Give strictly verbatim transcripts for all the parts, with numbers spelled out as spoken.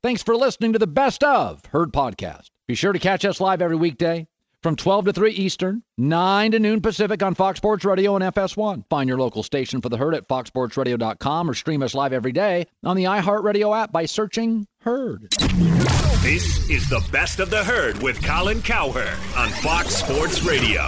Thanks for listening to the Best of Herd podcast. Be sure to catch us live every weekday from twelve to three Eastern, nine to noon Pacific on Fox Sports Radio and F S one. Find your local station for the Herd at fox sports radio dot com or stream us live every day on the iHeartRadio app by searching Herd. This is the Best of the Herd with Colin Cowherd on Fox Sports Radio.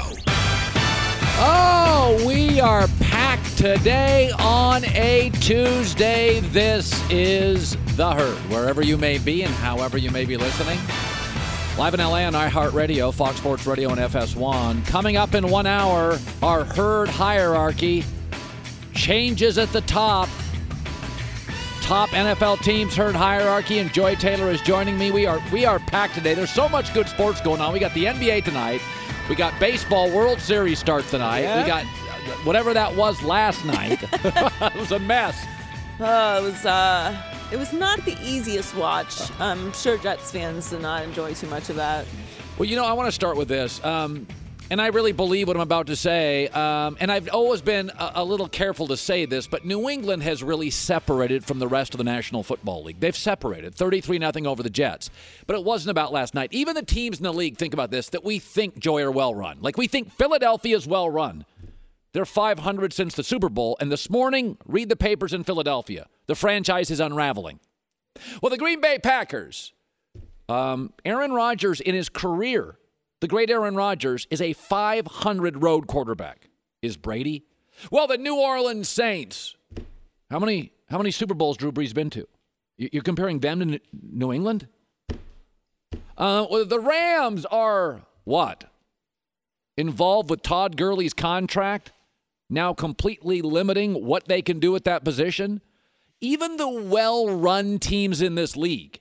Oh, we are packed today on a Tuesday. This is the Herd, wherever you may be and however you may be listening. Live in L A on iHeartRadio, Fox Sports Radio, and F S one. Coming up in one hour, our Herd hierarchy changes at the top. Top N F L teams Herd hierarchy, and Joy Taylor is joining me. We are we are packed today. There's so much good sports going on. We got the N B A tonight. We got baseball World Series starts tonight. Yeah. We got whatever that was last night. It was a mess. Uh, it was uh, it was not the easiest watch. I'm sure Jets fans did not enjoy too much of that. Well, you know, I want to start with this. Um, and I really believe what I'm about to say. Um, and I've always been a, a little careful to say this, but New England has really separated from the rest of the National Football League. They've separated thirty-three nothing over the Jets. But it wasn't about last night. Even the teams in the league, think about this, that we think, Joy, are well run. Like, we think Philadelphia is well run. They're five hundred since the Super Bowl, and this morning, read the papers in Philadelphia. The franchise is unraveling. Well, the Green Bay Packers, um, Aaron Rodgers in his career, the great Aaron Rodgers, is a five hundred road quarterback. Is Brady? Well, the New Orleans Saints, how many how many Super Bowls Drew Brees been to? You're comparing them to New England? Uh, well, the Rams are what? Involved with Todd Gurley's contract? Now completely limiting what they can do at that position. Even the well-run teams in this league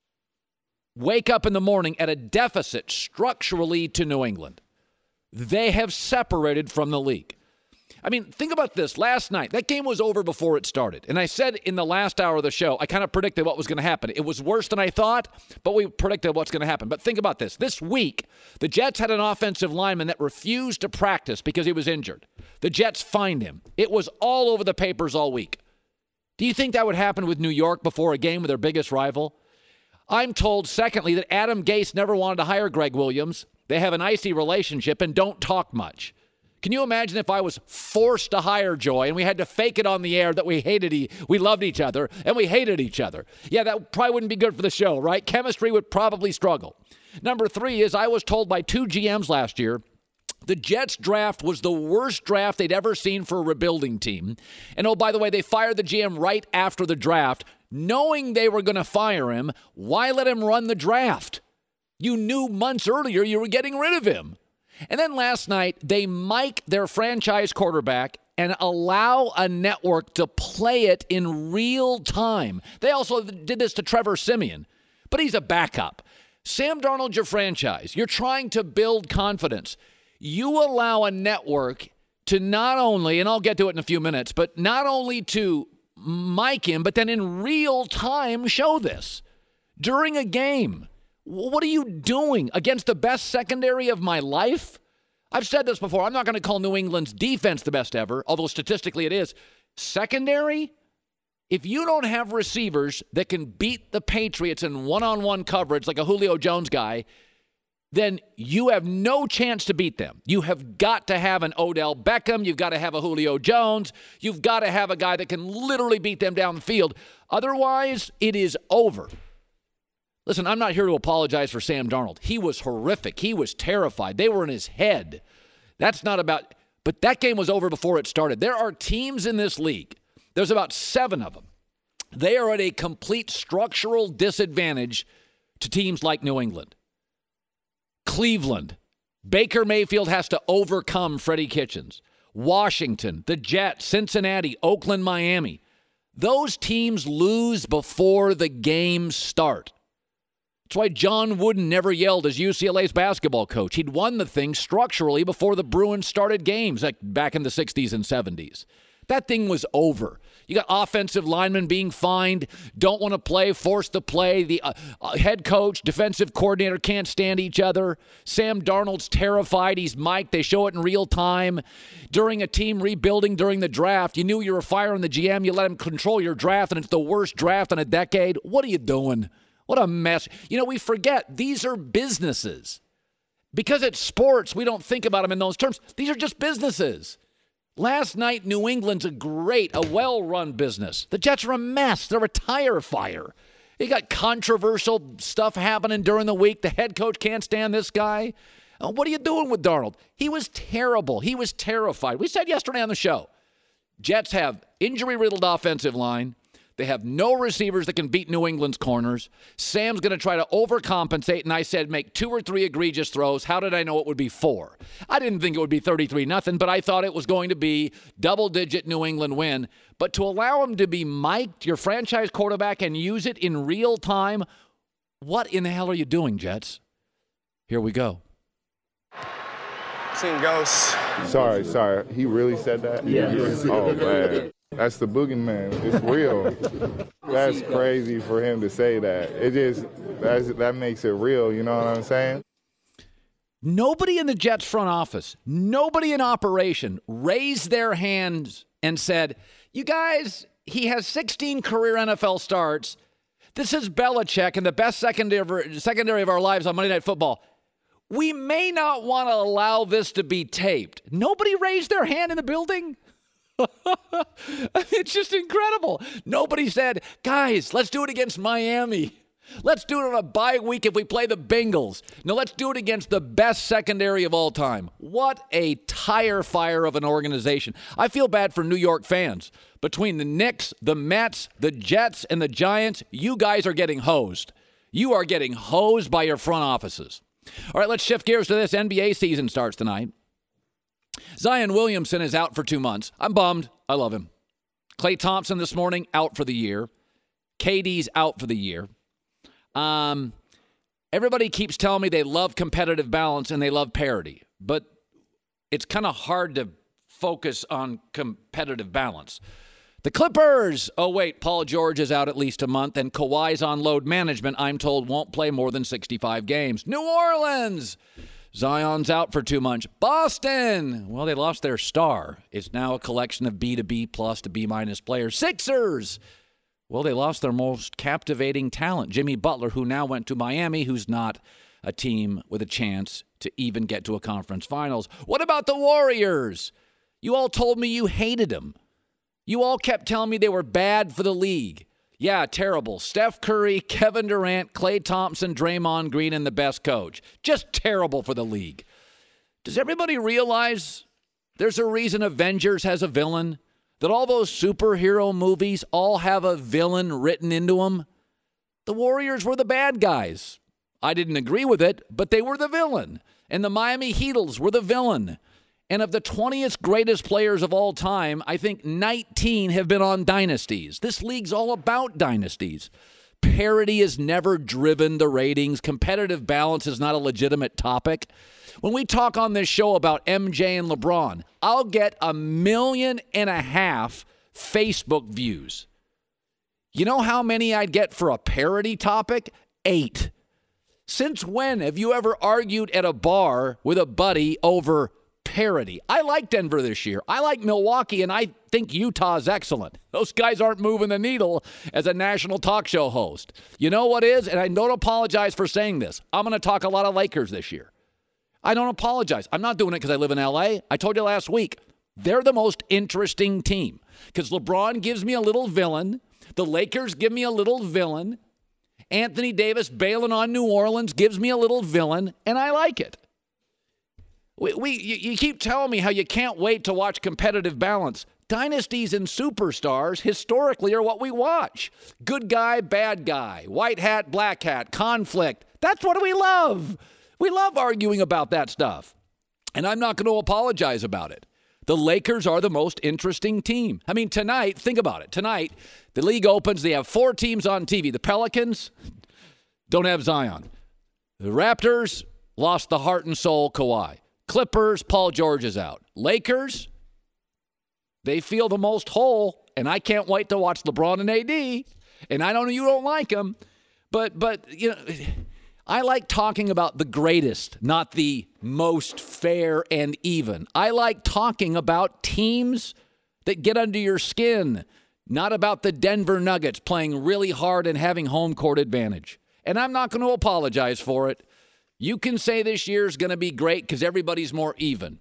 wake up in the morning at a deficit structurally to New England. They have separated from the league. I mean, think about this. Last night, that game was over before it started. And I said in the last hour of the show, I kind of predicted what was going to happen. It was worse than I thought, but we predicted what's going to happen. But think about this. This week, the Jets had an offensive lineman that refused to practice because he was injured. The Jets fined him. It was all over the papers all week. Do you think that would happen with New York before a game with their biggest rival? I'm told, secondly, that Adam Gase never wanted to hire Greg Williams. They have an icy relationship and don't talk much. Can you imagine if I was forced to hire Joy and we had to fake it on the air that we hated, e- we loved each other and we hated each other? Yeah, that probably wouldn't be good for the show, right? Chemistry would probably struggle. Number three is I was told by two G Ms last year the Jets draft was the worst draft they'd ever seen for a rebuilding team. And oh, by the way, they fired the G M right after the draft. Knowing they were going to fire him, why let him run the draft? You knew months earlier you were getting rid of him. And then last night, they mic their franchise quarterback and allow a network to play it in real time. They also did this to Trevor Siemian, but he's a backup. Sam Darnold, your franchise. You're trying to build confidence. You allow a network to not only, and I'll get to it in a few minutes, but not only to mic him, but then in real time show this during a game. What are you doing against the best secondary of my life? I've said this before. I'm not going to call New England's defense the best ever, although statistically it is. Secondary? If you don't have receivers that can beat the Patriots in one-on-one coverage like a Julio Jones guy, then you have no chance to beat them. You have got to have an Odell Beckham. You've got to have a Julio Jones. You've got to have a guy that can literally beat them down the field. Otherwise, it is over. Listen, I'm not here to apologize for Sam Darnold. He was horrific. He was terrified. They were in his head. That's not about, but that game was over before it started. There are teams in this league. There's about seven of them. They are at a complete structural disadvantage to teams like New England. Cleveland. Baker Mayfield has to overcome Freddie Kitchens. Washington, the Jets, Cincinnati, Oakland, Miami. Those teams lose before the games start. That's why John Wooden never yelled as U C L A's basketball coach. He'd won the thing structurally before the Bruins started games, like back in the sixties and seventies. That thing was over. You got offensive linemen being fined, don't want to play, forced to play. The uh, uh, head coach, defensive coordinator can't stand each other. Sam Darnold's terrified. He's mic'd. They show it in real time. During a team rebuilding during the draft, you knew you were firing the G M. You let him control your draft, and it's the worst draft in a decade. What are you doing? What a mess. You know, we forget these are businesses. Because it's sports, we don't think about them in those terms. These are just businesses. Last night, New England's a great, a well-run business. The Jets are a mess. They're a tire fire. You got controversial stuff happening during the week. The head coach can't stand this guy. Uh, what are you doing with Darnold? He was terrible. He was terrified. We said yesterday on the show, Jets have injury-riddled offensive line. They have no receivers that can beat New England's corners. Sam's going to try to overcompensate, and I said make two or three egregious throws. How did I know it would be four? I didn't think it would be thirty-three nothing, but I thought it was going to be double-digit New England win. But to allow him to be mic'd, your franchise quarterback, and use it in real time, what in the hell are you doing, Jets? Here we go. Seen ghosts. Sorry, sorry. He really said that? Yeah. Oh, man. That's the boogeyman. It's real. That's crazy for him to say that. It just, that's, that makes it real, you know what I'm saying? Nobody in the Jets front office, nobody in operation raised their hands and said, you guys, he has sixteen career N F L starts. This is Belichick and the best secondary, secondary of our lives on Monday Night Football. We may not want to allow this to be taped. Nobody raised their hand in the building? It's just incredible. Nobody said, guys, let's do it against Miami. Let's do it on a bye week if we play the Bengals. No, let's do it against the best secondary of all time. What a tire fire of an organization. I feel bad for New York fans. Between the Knicks, the Mets, the Jets, and the Giants, you guys are getting hosed. You are getting hosed by your front offices. All right, let's shift gears to this. N B A season starts tonight. Zion Williamson is out for two months. I'm bummed. I love him. Klay Thompson this morning, out for the year. K D's out for the year. Um, everybody keeps telling me they love competitive balance and they love parity. But it's kind of hard to focus on competitive balance. The Clippers, oh wait, Paul George is out at least a month, and Kawhi's on load management, I'm told, won't play more than sixty-five games. New Orleans, Zion's out for two months. Boston, well, they lost their star. It's now a collection of B to B plus to B minus players. Sixers, well, they lost their most captivating talent, Jimmy Butler, who now went to Miami, who's not a team with a chance to even get to a conference finals. What about the Warriors? You all told me you hated them. You all kept telling me they were bad for the league. Yeah, terrible. Steph Curry, Kevin Durant, Klay Thompson, Draymond Green, and the best coach. Just terrible for the league. Does everybody realize there's a reason Avengers has a villain? That all those superhero movies all have a villain written into them? The Warriors were the bad guys. I didn't agree with it, but they were the villain. And the Miami Heatles were the villain. And of the twentieth greatest players of all time, I think nineteen have been on dynasties. This league's all about dynasties. Parity has never driven the ratings. Competitive balance is not a legitimate topic. When we talk on this show about M J and LeBron, I'll get a million and a half Facebook views. You know how many I'd get for a parity topic? Eight. Since when have you ever argued at a bar with a buddy over parity? I like Denver this year. I like Milwaukee, and I think Utah's excellent. Those guys aren't moving the needle as a national talk show host. You know what is? And I don't apologize for saying this. I'm going to talk a lot of Lakers this year. I don't apologize. I'm not doing it because I live in L A. I told you last week, they're the most interesting team because LeBron gives me a little villain. The Lakers give me a little villain. Anthony Davis bailing on New Orleans gives me a little villain, and I like it. We, we you, you keep telling me how you can't wait to watch competitive balance. Dynasties and superstars historically are what we watch. Good guy, bad guy, white hat, black hat, conflict. That's what we love. We love arguing about that stuff. And I'm not going to apologize about it. The Lakers are the most interesting team. I mean, tonight, think about it. Tonight, the league opens. They have four teams on T V. The Pelicans don't have Zion. The Raptors lost the heart and soul Kawhi. Clippers, Paul George is out. Lakers, they feel the most whole, and I can't wait to watch LeBron and A D. And I know you don't like them, but but you know, I like talking about the greatest, not the most fair and even. I like talking about teams that get under your skin, not about the Denver Nuggets playing really hard and having home court advantage. And I'm not going to apologize for it. You can say this year is going to be great because everybody's more even.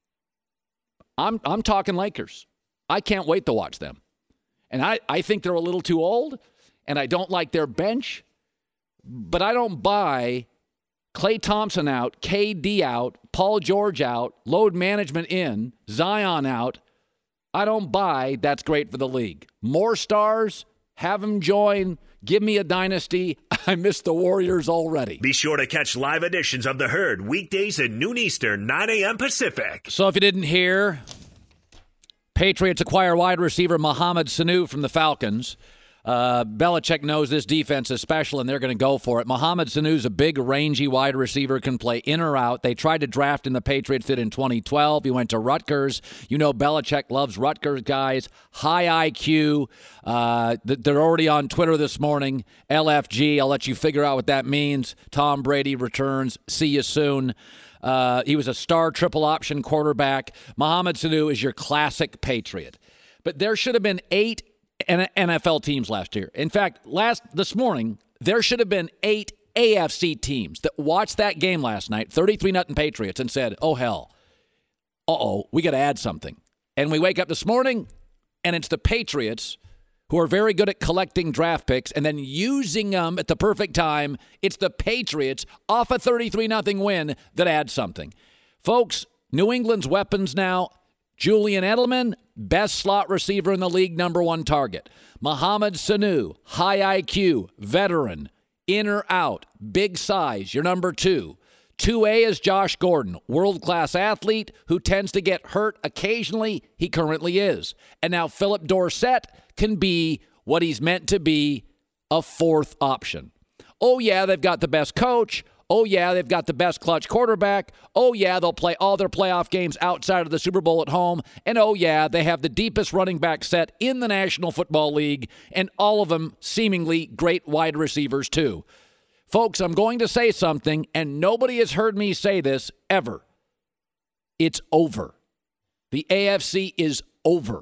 I'm I'm talking Lakers. I can't wait to watch them. And I, I think they're a little too old, and I don't like their bench. But I don't buy Klay Thompson out, K D out, Paul George out, load management in, Zion out. I don't buy that's great for the league. More stars, have them join, give me a dynasty. I miss the Warriors already. Be sure to catch live editions of The Herd weekdays at noon Eastern, nine a.m. Pacific. So if you didn't hear, Patriots acquire wide receiver Mohamed Sanu from the Falcons. Uh, Belichick knows this defense is special, and they're going to go for it. Mohamed Sanu's a big, rangy wide receiver, can play in or out. They tried to draft him. The Patriots did in twenty twelve. He went to Rutgers. You know Belichick loves Rutgers guys. High I Q. Uh, they're already on Twitter this morning. L F G. I'll let you figure out what that means. Tom Brady returns. See you soon. Uh, he was a star triple option quarterback. Mohamed Sanu is your classic Patriot. But there should have been eight N F L teams last year. In fact, last this morning, there should have been eight A F C teams that watched that game last night, thirty-three nothing Patriots, and said, oh, hell, uh-oh, we got to add something. And we wake up this morning, and it's the Patriots, who are very good at collecting draft picks and then using them at the perfect time. It's the Patriots off a thirty-three nothing win that adds something. Folks, New England's weapons now, Julian Edelman, best slot receiver in the league, number one target. Mohamed Sanu, high I Q, veteran, in or out, big size, your number two. two A is Josh Gordon, world-class athlete who tends to get hurt occasionally. He currently is. And now Philip Dorsett can be what he's meant to be, a fourth option. Oh, yeah, they've got the best coach. Oh, yeah, they've got the best clutch quarterback. Oh, yeah, they'll play all their playoff games outside of the Super Bowl at home. And, oh, yeah, they have the deepest running back set in the National Football League, and all of them seemingly great wide receivers, too. Folks, I'm going to say something, and nobody has heard me say this ever. It's over. The A F C is over.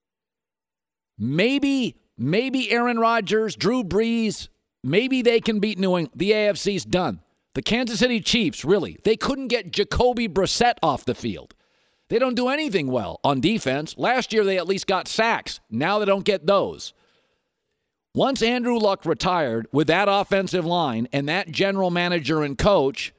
Maybe, maybe Aaron Rodgers, Drew Brees, maybe they can beat New England. The A F C's done. The Kansas City Chiefs, really, they couldn't get Jacoby Brissett off the field. They don't do anything well on defense. Last year, they at least got sacks. Now they don't get those. Once Andrew Luck retired with that offensive line and that general manager and coach,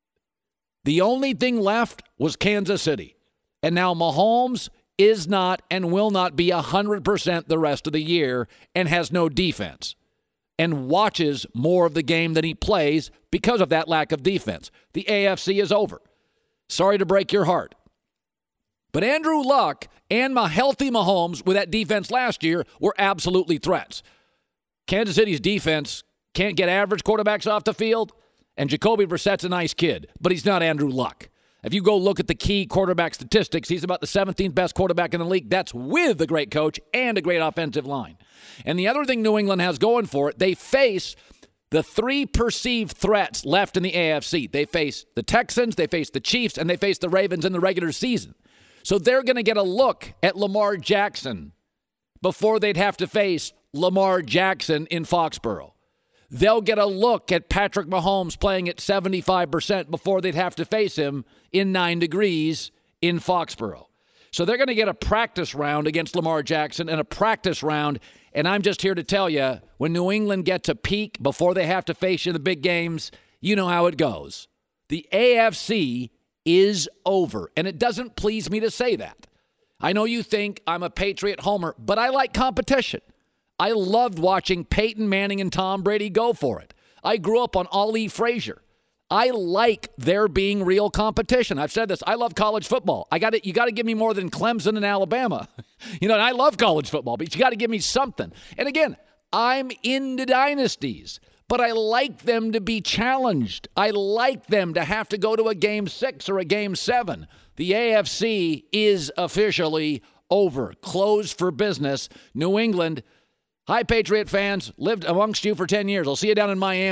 the only thing left was Kansas City. And now Mahomes is not and will not be one hundred percent the rest of the year and has no defense and watches more of the game than he plays because of that lack of defense. The A F C is over. Sorry to break your heart. But Andrew Luck and my healthy Mahomes with that defense last year were absolutely threats. Kansas City's defense can't get average quarterbacks off the field, and Jacoby Brissett's a nice kid, but he's not Andrew Luck. If you go look at the key quarterback statistics, he's about the seventeenth best quarterback in the league. That's with a great coach and a great offensive line. And the other thing New England has going for it, they face the three perceived threats left in the A F C. They face the Texans, they face the Chiefs, and they face the Ravens in the regular season. So they're going to get a look at Lamar Jackson before they'd have to face Lamar Jackson in Foxborough. They'll get a look at Patrick Mahomes playing at seventy-five percent before they'd have to face him in nine degrees in Foxborough. So they're going to get a practice round against Lamar Jackson and a practice round. And I'm just here to tell you, when New England gets a peak before they have to face you in the big games, you know how it goes. The A F C is over. And it doesn't please me to say that. I know you think I'm a Patriot homer, but I like competition. I loved watching Peyton Manning and Tom Brady go for it. I grew up on Ali Frazier. I like there being real competition. I've said this. I love college football. I got to, you got to give me more than Clemson and Alabama. You know, and I love college football, but you got to give me something. And again, I'm into dynasties, but I like them to be challenged. I like them to have to go to a game six or a game seven. The A F C is officially over. Closed for business. New England. Hi, Patriot fans. Lived amongst you for ten years. I'll see you down in Miami.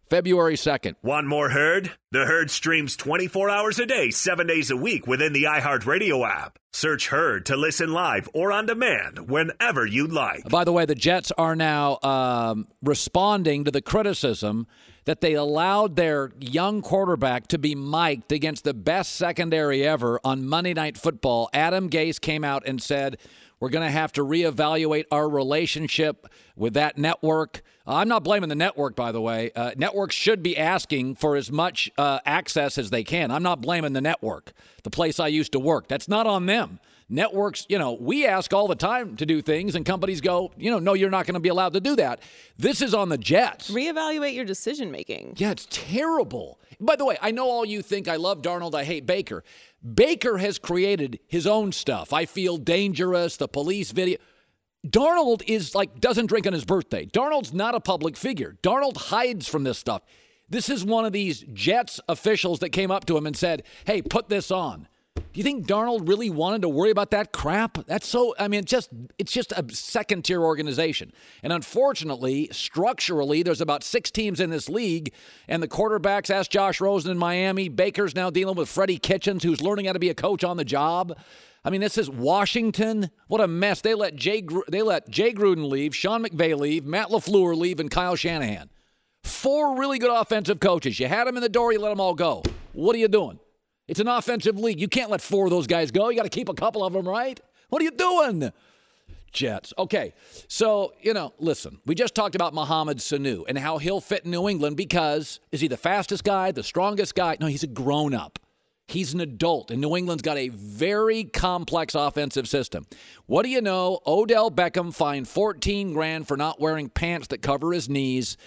February second. Want more Herd? The Herd streams twenty-four hours a day, seven days a week within the iHeartRadio app. Search Herd to listen live or on demand whenever you like. By the way, the Jets are now um, responding to the criticism that they allowed their young quarterback to be mic'd against the best secondary ever on Monday Night Football. Adam Gase came out and said, we're going to have to reevaluate our relationship with that network. I'm not blaming the network, by the way. Uh, networks should be asking for as much uh, access as they can. I'm not blaming the network, the place I used to work. That's not on them. Networks, you know, we ask all the time to do things, and companies go, you know, no, you're not going to be allowed to do that. This is on the Jets. Reevaluate your decision making. Yeah, it's terrible. By the way, I know all you think I love Darnold, I hate Baker. Baker has created his own stuff. I feel dangerous, the police video. Darnold is like, doesn't drink on his birthday. Darnold's not a public figure. Darnold hides from this stuff. This is one of these Jets officials that came up to him and said, hey, put this on. Do you think Darnold really wanted to worry about that crap? That's so, I mean, it's just, it's just a second-tier organization. And unfortunately, structurally, there's about six teams in this league, and the quarterbacks, ask Josh Rosen in Miami. Baker's now dealing with Freddie Kitchens, who's learning how to be a coach on the job. I mean, this is Washington. What a mess. They let Jay, they let Jay Gruden leave, Sean McVay leave, Matt LaFleur leave, and Kyle Shanahan. Four really good offensive coaches. You had them in the door, you let them all go. What are you doing? It's an offensive league. You can't let four of those guys go. You got to keep a couple of them, right? What are you doing? Jets. Okay, so, you know, listen, we just talked about Mohamed Sanu and how he'll fit in New England because is he the fastest guy, the strongest guy? No, he's a grown-up. He's an adult, and New England's got a very complex offensive system. What do you know? Odell Beckham fined fourteen grand for not wearing pants that cover his knees.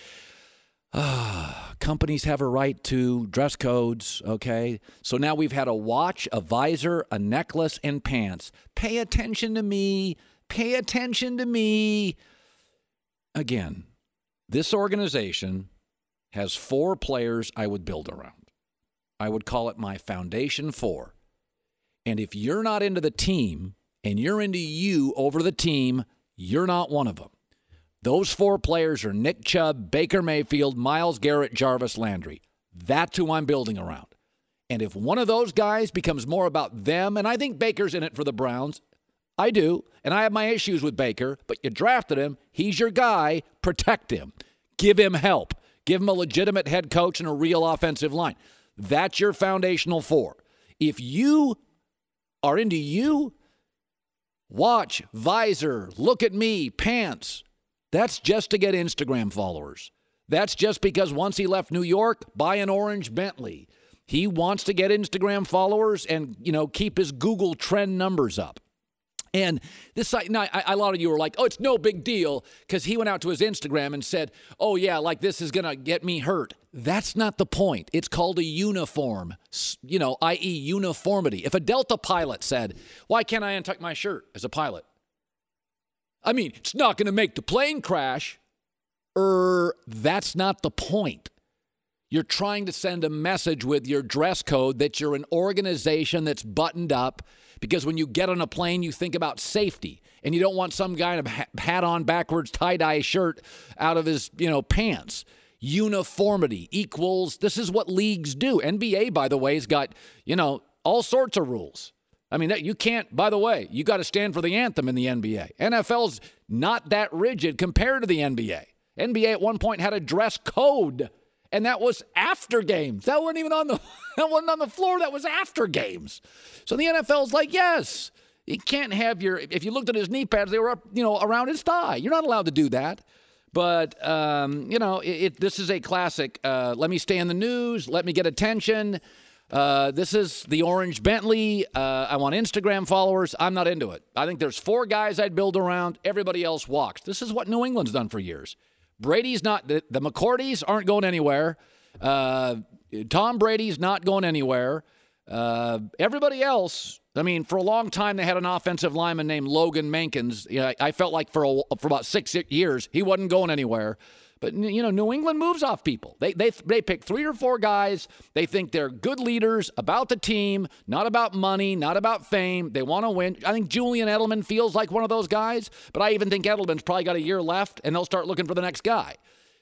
Ah, companies have a right to dress codes, okay? So now we've had a watch, a visor, a necklace, and pants. Pay attention to me. Pay attention to me. Again, this organization has four players I would build around. I would call it my foundation four. And if you're not into the team and you're into you over the team, you're not one of them. Those four players are Nick Chubb, Baker Mayfield, Myles Garrett, Jarvis Landry. That's who I'm building around. And if one of those guys becomes more about them, and I think Baker's in it for the Browns, I do, and I have my issues with Baker, but you drafted him, he's your guy, protect him. Give him help. Give him a legitimate head coach and a real offensive line. That's your foundational four. If you are into you, watch, visor, look at me, pants. That's just to get Instagram followers. That's just because once he left New York, buy an orange Bentley. He wants to get Instagram followers and, you know, keep his Google trend numbers up. And this, now, I, a lot of you were like, oh, it's no big deal because he went out to his Instagram and said, oh, yeah, like this is going to get me hurt. That's not the point. It's called a uniform, you know, that is uniformity. If a Delta pilot said, why can't I untuck my shirt as a pilot? I mean, it's not going to make the plane crash. Er, that's not the point. You're trying to send a message with your dress code that you're an organization that's buttoned up because when you get on a plane, you think about safety and you don't want some guy to hat on backwards tie-dye shirt out of his, you know, pants. Uniformity equals, this is what leagues do. N B A, by the way, has got, you know, all sorts of rules. I mean, that you can't, by the way, you got to stand for the anthem in the N B A. N F L's not that rigid compared to the N B A. N B A at one point had a dress code, and that was after games. That wasn't even on the that wasn't on the floor. That was after games. So the N F L's like, yes, you can't have your, if you looked at his knee pads, they were up, you know, around his thigh. You're not allowed to do that. But, um, you know, it, it, this is a classic. Uh, let me stay in the news. Let me get attention. Uh, this is the orange Bentley. Uh, I want Instagram followers. I'm not into it. I think there's four guys I'd build around. Everybody else walks. This is what New England's done for years. Brady's not, the, the McCourtys aren't going anywhere. Uh, Tom Brady's not going anywhere. Uh, everybody else, I mean, for a long time they had an offensive lineman named Logan Mankins. You know, I felt like for a, for about six years he wasn't going anywhere. But, you know, New England moves off people. They they they pick three or four guys. They think they're good leaders about the team, not about money, not about fame. They want to win. I think Julian Edelman feels like one of those guys, but I even think Edelman's probably got a year left, and they'll start looking for the next guy.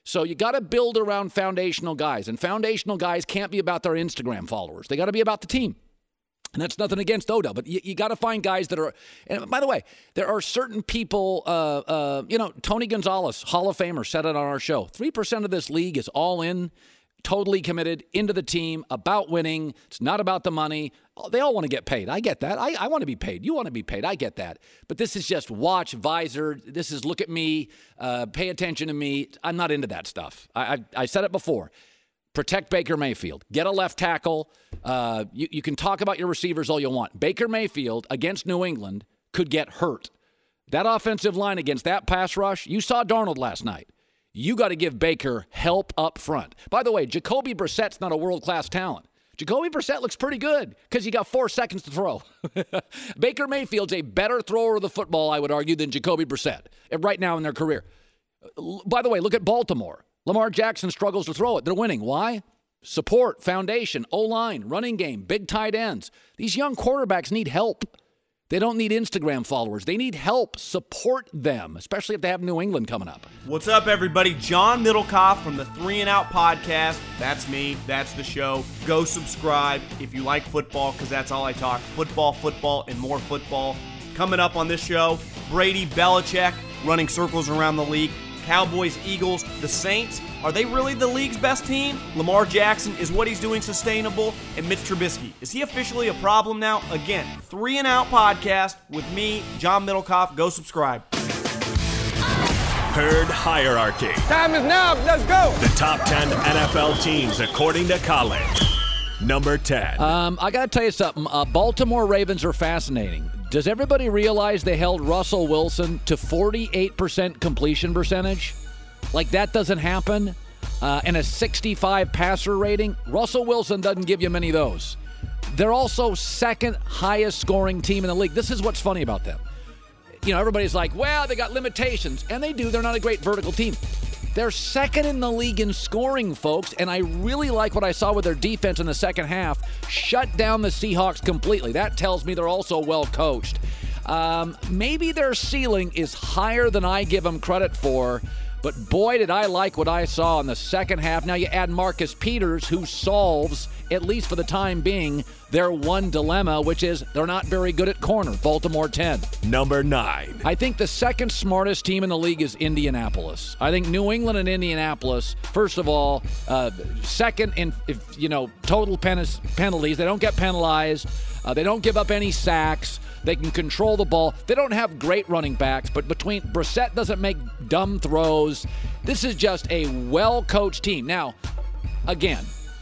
So you got to build around foundational guys, and foundational guys can't be about their Instagram followers. They got to be about the team. And that's nothing against Odell, but you, you got to find guys that are, and by the way, there are certain people, uh, uh, you know, Tony Gonzalez, Hall of Famer, said it on our show. three percent of this league is all in, totally committed, into the team, about winning. It's not about the money. They all want to get paid. I get that. I, I want to be paid. You want to be paid. I get that. But this is just watch, visor. This is look at me, uh, pay attention to me. I'm not into that stuff. I, I, I said it before. Protect Baker Mayfield. Get a left tackle. Uh, you, you can talk about your receivers all you want. Baker Mayfield against New England could get hurt. That offensive line against that pass rush, you saw Darnold last night. You got to give Baker help up front. By the way, Jacoby Brissett's not a world-class talent. Jacoby Brissett looks pretty good because he got four seconds to throw. Baker Mayfield's a better thrower of the football, I would argue, than Jacoby Brissett right now in their career. By the way, look at Baltimore. Lamar Jackson struggles to throw it. They're winning. Why? Support, foundation, O-line, running game, big tight ends. These young quarterbacks need help. They don't need Instagram followers. They need help. Support them, especially if they have New England coming up. What's up, everybody? John Middlecoff from the Three and Out podcast. That's me. That's the show. Go subscribe if you like football, because that's all I talk. Football, football, and more football. Coming up on this show, Brady Belichick running circles around the league. Cowboys, Eagles, the Saints. Are they really the league's best team? Lamar Jackson, is what he's doing sustainable? And Mitch Trubisky, is he officially a problem now? Again, Three and Out podcast with me, John Middlecoff. Go subscribe. Herd Hierarchy. Time is now. Let's go. The top ten N F L teams according to college. Number ten. Um, I got to tell you something. Uh, Baltimore Ravens are fascinating. Does everybody realize they held Russell Wilson to forty-eight percent completion percentage? Like, that doesn't happen. Uh, and a sixty-five passer rating. Russell Wilson doesn't give you many of those. They're also second highest scoring team in the league. This is what's funny about them. You know, everybody's like, well, they got limitations. And they do. They're not a great vertical team. They're second in the league in scoring, folks, and I really like what I saw with their defense in the second half. Shut down the Seahawks completely. That tells me they're also well coached. Um, maybe their ceiling is higher than I give them credit for, but boy, did I like what I saw in the second half. Now you add Marcus Peters, who solves, at least for the time being, their one dilemma, which is they're not very good at corner. Baltimore ten. Number nine. I think the second smartest team in the league is Indianapolis. I think New England and Indianapolis, first of all, uh, second in, if, you know, total pen- penalties. They don't get penalized. Uh, they don't give up any sacks. They can control the ball. They don't have great running backs, but between Brissett doesn't make dumb throws. This is just a well-coached team. Now, again,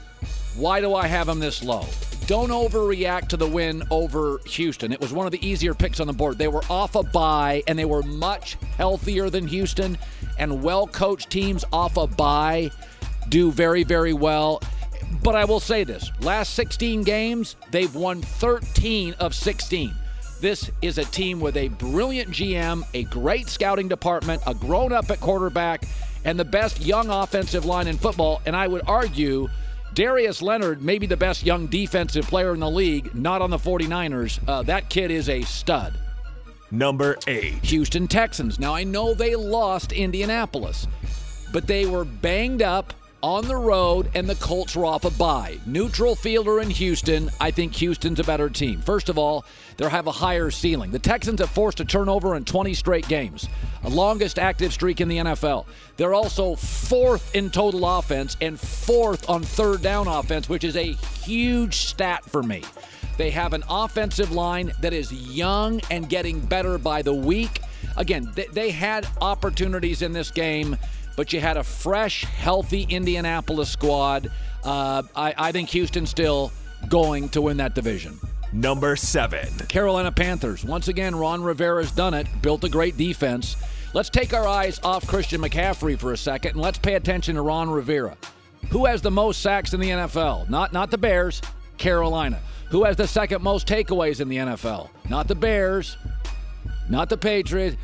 why do I have them this low? Don't overreact to the win over Houston. It was one of the easier picks on the board. They were off a bye, and they were much healthier than Houston, and well-coached teams off a bye do very, very well. But I will say this. Last sixteen games, they've won thirteen of sixteen. This is a team with a brilliant G M, a great scouting department, a grown-up at quarterback, and the best young offensive line in football. And I would argue Darius Leonard may be the best young defensive player in the league, not on the 49ers. Uh, that kid is a stud. Number eight. Houston Texans. Now, I know they lost Indianapolis, but they were banged up on the road, and the Colts were off a bye. Neutral fielder in Houston. I think Houston's a better team. First of all, they have a higher ceiling. The Texans have forced a turnover in twenty straight games, a longest active streak in the N F L. They're also fourth in total offense and fourth on third down offense, which is a huge stat for me. They have an offensive line that is young and getting better by the week. Again, they, they had opportunities in this game, but you had a fresh, healthy Indianapolis squad. Uh, I, I think Houston's still going to win that division. Number seven. Carolina Panthers. Once again, Ron Rivera's done it, built a great defense. Let's take our eyes off Christian McCaffrey for a second, and let's pay attention to Ron Rivera. Who has the most sacks in the N F L? Not, not the Bears, Carolina. Who has the second most takeaways in the N F L? Not the Bears, not the Patriots,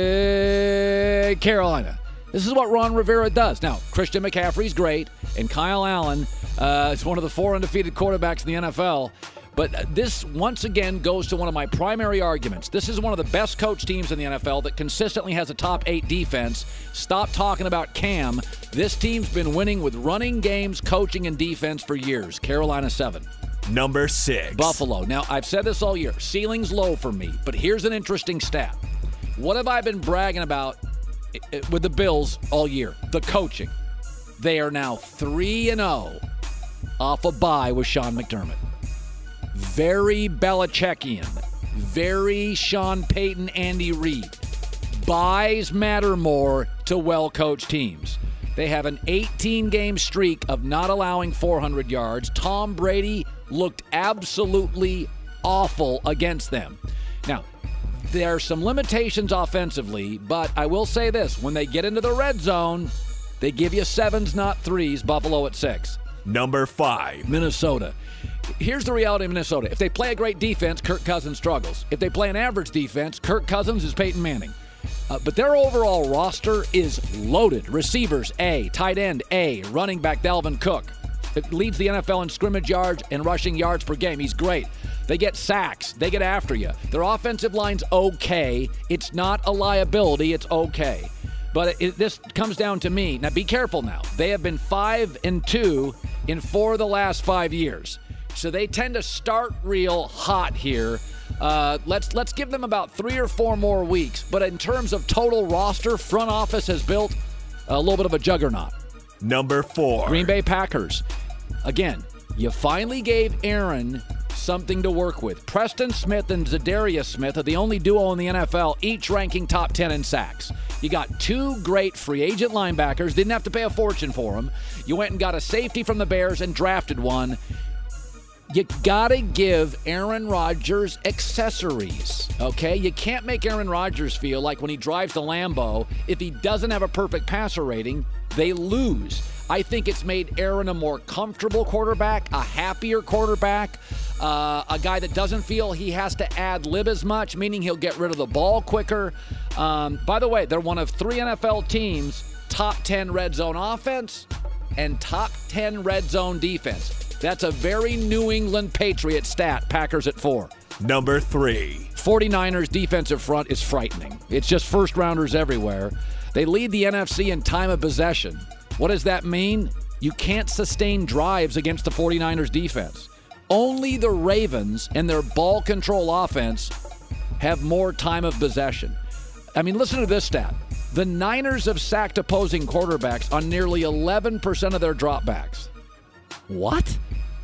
uh, Carolina. This is what Ron Rivera does. Now, Christian McCaffrey's great, and Kyle Allen uh, is one of the four undefeated quarterbacks in the N F L. But this, once again, goes to one of my primary arguments. This is one of the best coach teams in the N F L that consistently has a top eight defense. Stop talking about Cam. This team's been winning with running games, coaching, and defense for years. Carolina seven. Number six. Buffalo. Now, I've said this all year. Ceiling's low for me, but here's an interesting stat. What have I been bragging about with the Bills all year? The coaching. They are now three and oh off a bye with Sean McDermott. Very Belichickian. Very Sean Payton, Andy Reid. Buys matter more to well-coached teams. They have an eighteen-game streak of not allowing four hundred yards. Tom Brady looked absolutely awful against them. Now, there are some limitations offensively, but I will say this. When they get into the red zone, they give you sevens, not threes. Buffalo at six. Number five. Minnesota. Here's the reality of Minnesota. If they play a great defense, Kirk Cousins struggles. If they play an average defense, Kirk Cousins is Peyton Manning. Uh, but their overall roster is loaded. Receivers, A. Tight end, A. Running back, Dalvin Cook. It leads the N F L in scrimmage yards and rushing yards per game. He's great. They get sacks. They get after you. Their offensive line's okay. It's not a liability. It's okay. But it, it, this comes down to me. Now, be careful now. They have been five and two in four of the last five years. So they tend to start real hot here. Uh, let's let's give them about three or four more weeks. But in terms of total roster, front office has built a little bit of a juggernaut. Number four. Green Bay Packers. Again, you finally gave Aaron something to work with. Preston Smith and Zadarius Smith are the only duo in the N F L, each ranking top ten in sacks. You got two great free agent linebackers. Didn't have to pay a fortune for them. You went and got a safety from the Bears and drafted one. You gotta give Aaron Rodgers accessories, okay? You can't make Aaron Rodgers feel like when he drives the Lambo, if he doesn't have a perfect passer rating, they lose. I think it's made Aaron a more comfortable quarterback, a happier quarterback, uh, a guy that doesn't feel he has to ad-lib as much, meaning he'll get rid of the ball quicker. Um, by the way, they're one of three N F L teams, top ten red zone offense and top ten red zone defense. That's a very New England Patriot stat. Packers at four. Number three. 49ers defensive front is frightening. It's just first-rounders everywhere. They lead the N F C in time of possession. What does that mean? You can't sustain drives against the 49ers defense. Only the Ravens and their ball control offense have more time of possession. I mean, listen to this stat. The Niners have sacked opposing quarterbacks on nearly eleven percent of their dropbacks. What?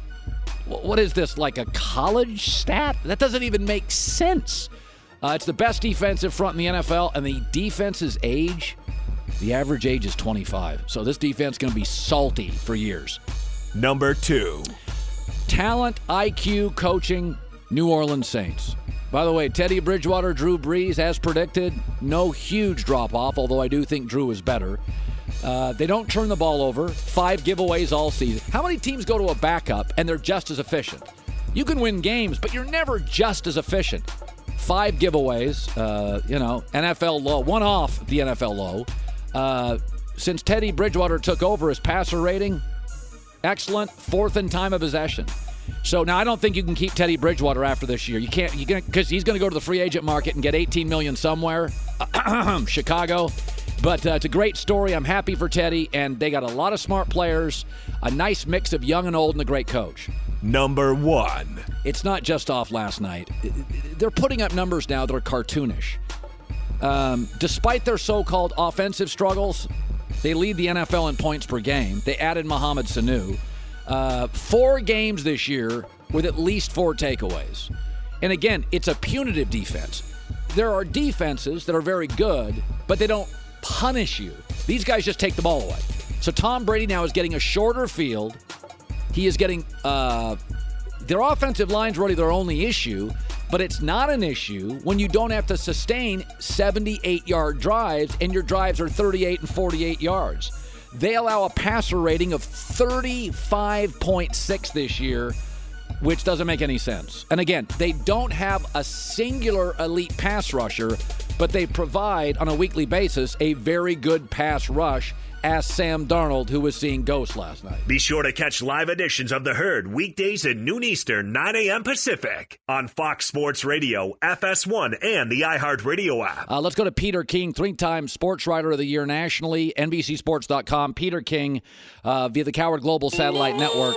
What is this, like a college stat? That doesn't even make sense. Uh, it's the best defensive front in the N F L, and the defense's age, the average age is twenty-five. So this defense is going to be salty for years. Number two. Talent, I Q, coaching, New Orleans Saints. By the way, Teddy Bridgewater, Drew Brees, as predicted, no huge drop-off, although I do think Drew is better. Uh, they don't turn the ball over. Five giveaways all season. How many teams go to a backup and they're just as efficient? You can win games, but you're never just as efficient. Five giveaways, uh, you know, N F L low. One off the N F L low. Uh, since Teddy Bridgewater took over, his passer rating, excellent. Fourth in time of possession. So now I don't think you can keep Teddy Bridgewater after this year. You can't, you can, because he's going to go to the free agent market and get eighteen million dollars somewhere. Chicago. But uh, it's a great story. I'm happy for Teddy, and they got a lot of smart players, a nice mix of young and old, and a great coach. Number one. It's not just off last night. They're putting up numbers now that are cartoonish. Um, despite their so-called offensive struggles, they lead the N F L in points per game. They added Mohamed Sanu. Uh, four games this year with at least four takeaways. And again, it's a punitive defense. There are defenses that are very good, but they don't punish you. These guys just take the ball away. So Tom Brady now is getting a shorter field. He is getting uh, their offensive line's really their only issue, but it's not an issue when you don't have to sustain seventy-eight-yard drives and your drives are thirty-eight and forty-eight yards. They allow a passer rating of thirty-five point six this year, which doesn't make any sense. And again, they don't have a singular elite pass rusher, but they provide on a weekly basis a very good pass rush Ask Sam Darnold, who was seeing ghosts last night. Be sure to catch live editions of The Herd weekdays at noon Eastern, nine a.m. Pacific on Fox Sports Radio, F S one, and the iHeartRadio app. Uh, let's go to Peter King, three-time Sports Writer of the Year nationally, N B C Sports dot com. Peter King uh, via the Coward Global Satellite Network.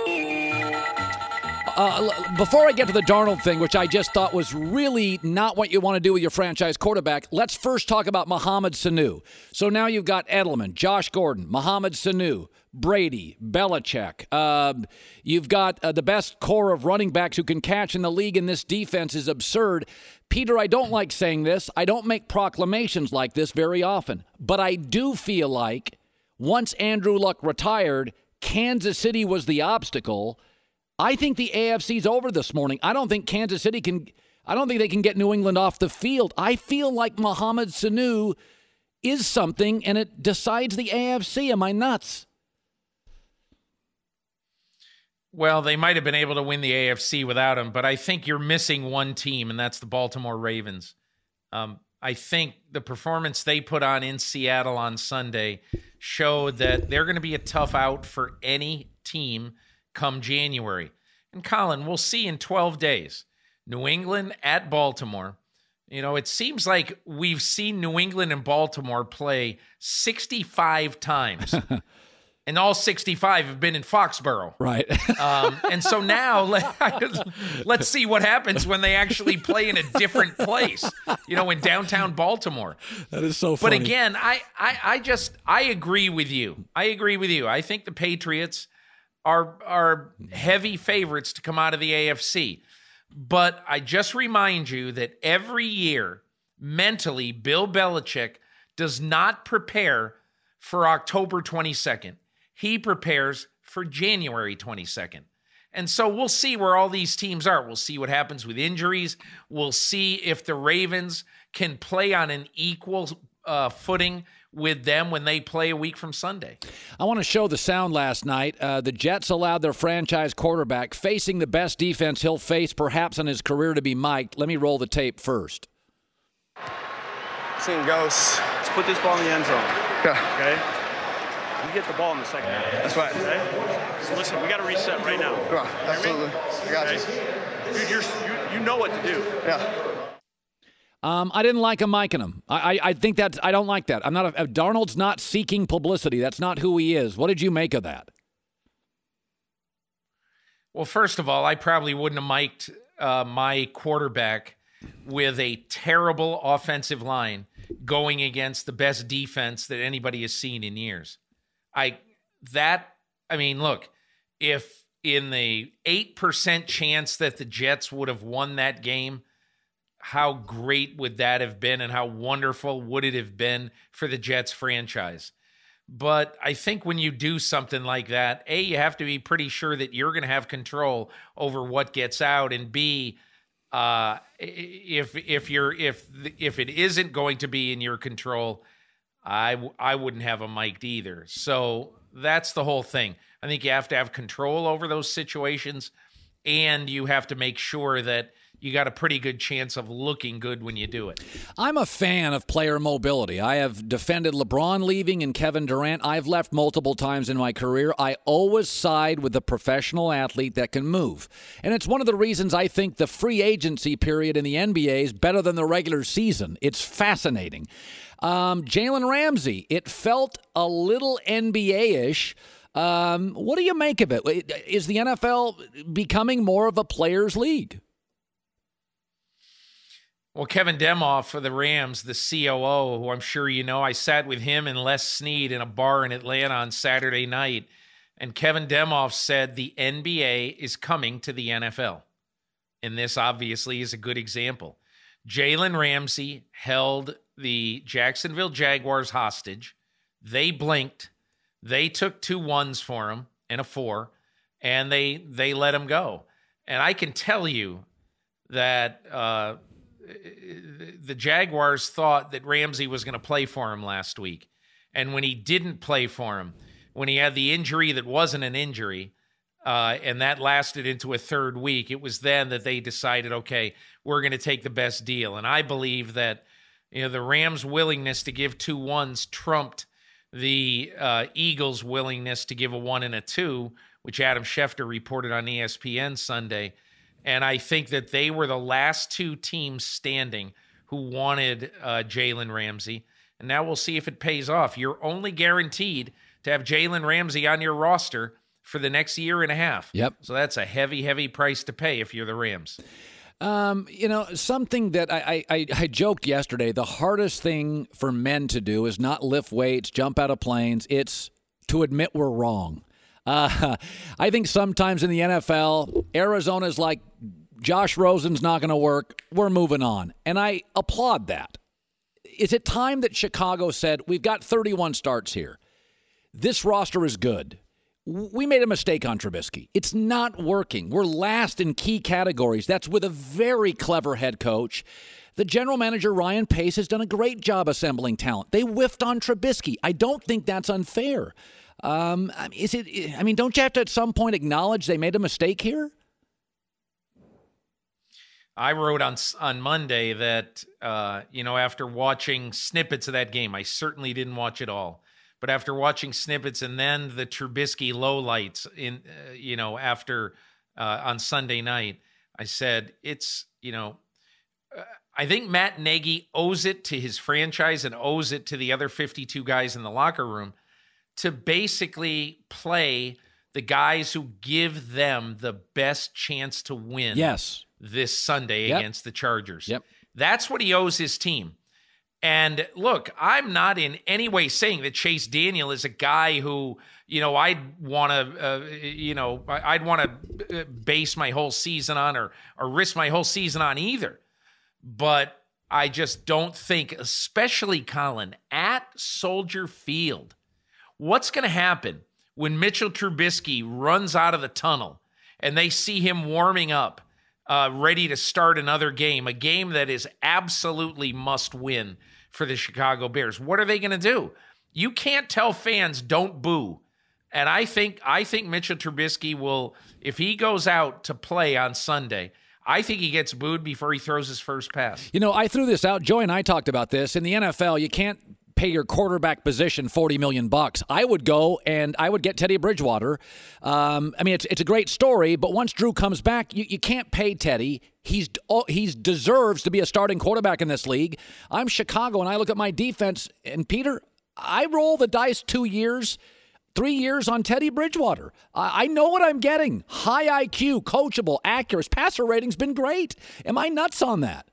Uh, before I get to the Darnold thing, which I just thought was really not what you want to do with your franchise quarterback, let's first talk about Mohamed Sanu. So now you've got Edelman, Josh Gordon, Mohamed Sanu, Brady, Belichick. Uh, you've got uh, the best core of running backs who can catch in the league, and this defense is absurd. Peter, I don't like saying this. I don't make proclamations like this very often. But I do feel like once Andrew Luck retired, Kansas City was the obstacle. I think the A F C's over this morning. I don't think Kansas City can – I don't think they can get New England off the field. I feel like Mohamed Sanu is something, and it decides the A F C. Am I nuts? Well, they might have been able to win the A F C without him, but I think you're missing one team, and that's the Baltimore Ravens. Um, I think the performance they put on in Seattle on Sunday showed that they're going to be a tough out for any team come January. And Colin, we'll see in twelve days. New England at Baltimore. You know, it seems like we've seen New England and Baltimore play sixty-five times. And all sixty-five have been in Foxborough. Right. um, and so now let, let's see what happens when they actually play in a different place, you know, in downtown Baltimore. That is so funny. But again, I, I, I just, I agree with you. I agree with you. I think the Patriots are are heavy favorites to come out of the A F C. But I just remind you that every year, mentally, Bill Belichick does not prepare for October twenty-second. He prepares for January twenty-second. And so we'll see where all these teams are. We'll see what happens with injuries. We'll see if the Ravens can play on an equal uh, footing with them when they play a week from Sunday. I want to show the sound last night. Uh, the Jets allowed their franchise quarterback facing the best defense he'll face perhaps in his career to be mic'd. Let me roll the tape first. Seeing ghosts. Let's put this ball in the end zone. Yeah. Okay? You get the ball in the second half. That's right. Okay? So listen, we got to reset right now. Yeah, absolutely. I got okay? you. Dude, you're, you, you know what to do. Yeah. Um, I didn't like him micing him. I, I, I think that's, I don't like that. I'm not, a, Darnold's not seeking publicity. That's not who he is. What did you make of that? Well, first of all, I probably wouldn't have mic'd uh, my quarterback with a terrible offensive line going against the best defense that anybody has seen in years. I, that, I mean, look, if in the eight percent chance that the Jets would have won that game, how great would that have been and how wonderful would it have been for the Jets franchise? But I think when you do something like that, A, you have to be pretty sure that you're going to have control over what gets out, and B, uh, if if you're if if it isn't going to be in your control, I I wouldn't have a mic'd either. So that's the whole thing. I think you have to have control over those situations, and you have to make sure that you got a pretty good chance of looking good when you do it. I'm a fan of player mobility. I have defended LeBron leaving and Kevin Durant. I've left multiple times in my career. I always side with the professional athlete that can move. And it's one of the reasons I think the free agency period in the N B A is better than the regular season. It's fascinating. Um, Jalen Ramsey, it felt a little N B A-ish. Um, what do you make of it? Is the N F L becoming more of a players' league? Well, Kevin Demoff for the Rams, the C O O, who I'm sure you know, I sat with him and Les Snead in a bar in Atlanta on Saturday night, and Kevin Demoff said the N B A is coming to the N F L. And this obviously is a good example. Jalen Ramsey held the Jacksonville Jaguars hostage. They blinked. They took two ones for him and a four, and they they let him go. And I can tell you that uh, the Jaguars thought that Ramsey was going to play for him last week. And when he didn't play for him, when he had the injury that wasn't an injury, uh, and that lasted into a third week, it was then that they decided, okay, we're going to take the best deal. And I believe that, you know, the Rams' willingness to give two ones trumped the uh, Eagles' willingness to give a one and a two, which Adam Schefter reported on E S P N Sunday. And I think that they were the last two teams standing who wanted uh, Jalen Ramsey. And now we'll see if it pays off. You're only guaranteed to have Jalen Ramsey on your roster for the next year and a half. Yep. So that's a heavy, heavy price to pay if you're the Rams. Um, you know, something that I, I, I joked yesterday, the hardest thing for men to do is not lift weights, jump out of planes. It's to admit we're wrong. Uh, I think sometimes in the N F L, Arizona's like, Josh Rosen's not going to work. We're moving on. And I applaud that. Is it time that Chicago said, we've got thirty-one starts here. This roster is good. We made a mistake on Trubisky. It's not working. We're last in key categories. That's with a very clever head coach. The general manager, Ryan Pace, has done a great job assembling talent. They whiffed on Trubisky. I don't think that's unfair. Um, is it? I mean, don't you have to at some point acknowledge they made a mistake here? I wrote on on Monday that, uh, you know, after watching snippets of that game, I certainly didn't watch it all. But after watching snippets and then the Trubisky lowlights in, uh, you know, after uh, on Sunday night, I said it's, you know, uh, I think Matt Nagy owes it to his franchise and owes it to the other fifty-two guys in the locker room to basically play the guys who give them the best chance to win. Yes. This Sunday Yep. against the Chargers. Yep. That's what he owes his team. And look, I'm not in any way saying that Chase Daniel is a guy who, you know, I'd want to, uh, you know, I'd want to base my whole season on or, or risk my whole season on either. But I just don't think, especially Colin, at Soldier Field, what's going to happen when Mitchell Trubisky runs out of the tunnel and they see him warming up, uh, ready to start another game, a game that is absolutely must win for the Chicago Bears? What are they going to do? You can't tell fans don't boo. And I think I think Mitchell Trubisky will, if he goes out to play on Sunday, I think he gets booed before he throws his first pass. You know, I threw this out. Joy and I talked about this. In the N F L, you can't pay your quarterback position forty million bucks. I would go and I would get Teddy Bridgewater. Um, I mean, it's it's a great story, but once Drew comes back, you, you can't pay Teddy. He's he's deserves to be a starting quarterback in this league. I'm Chicago, and I look at my defense, and Peter, I roll the dice two years, three years on Teddy Bridgewater. I, I know what I'm getting. High I Q, coachable, accurate. Passer rating's been great. Am I nuts on that?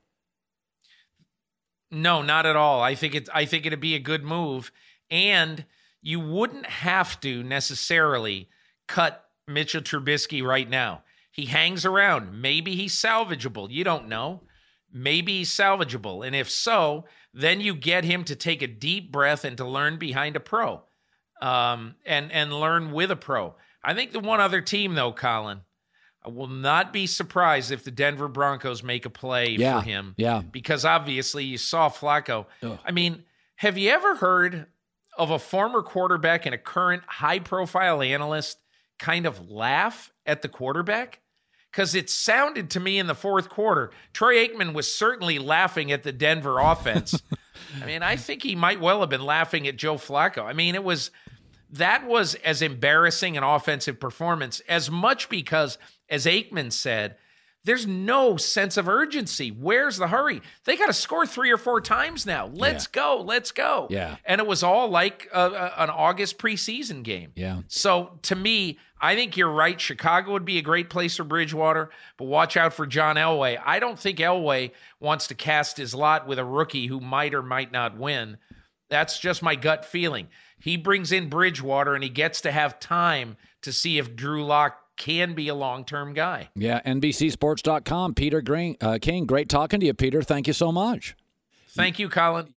No, not at all. I think it's I think it'd be a good move, and you wouldn't have to necessarily cut Mitchell Trubisky right now. He hangs around. Maybe he's salvageable. You don't know. Maybe he's salvageable, and if so, then you get him to take a deep breath and to learn behind a pro, um, and and learn with a pro. I think the one other team, though, Colin, I will not be surprised if the Denver Broncos make a play yeah, for him. Yeah. Because obviously you saw Flacco. Ugh. I mean, have you ever heard of a former quarterback and a current high-profile analyst kind of laugh at the quarterback? Because it sounded to me in the fourth quarter, Troy Aikman was certainly laughing at the Denver offense. I mean, I think he might well have been laughing at Joe Flacco. I mean, it was that was as embarrassing an offensive performance, as much because, as Aikman said, there's no sense of urgency. Where's the hurry? They got to score three or four times now. Let's Yeah. go. Let's go. Yeah. And it was all like a, a, an August preseason game. Yeah. So to me, I think you're right. Chicago would be a great place for Bridgewater, but watch out for John Elway. I don't think Elway wants to cast his lot with a rookie who might or might not win. That's just my gut feeling. He brings in Bridgewater, and he gets to have time to see if Drew Lock can be a long-term guy. Yeah, N B C Sports dot com. Peter Green, uh, King, great talking to you, Peter. Thank you so much. Thank you, Colin.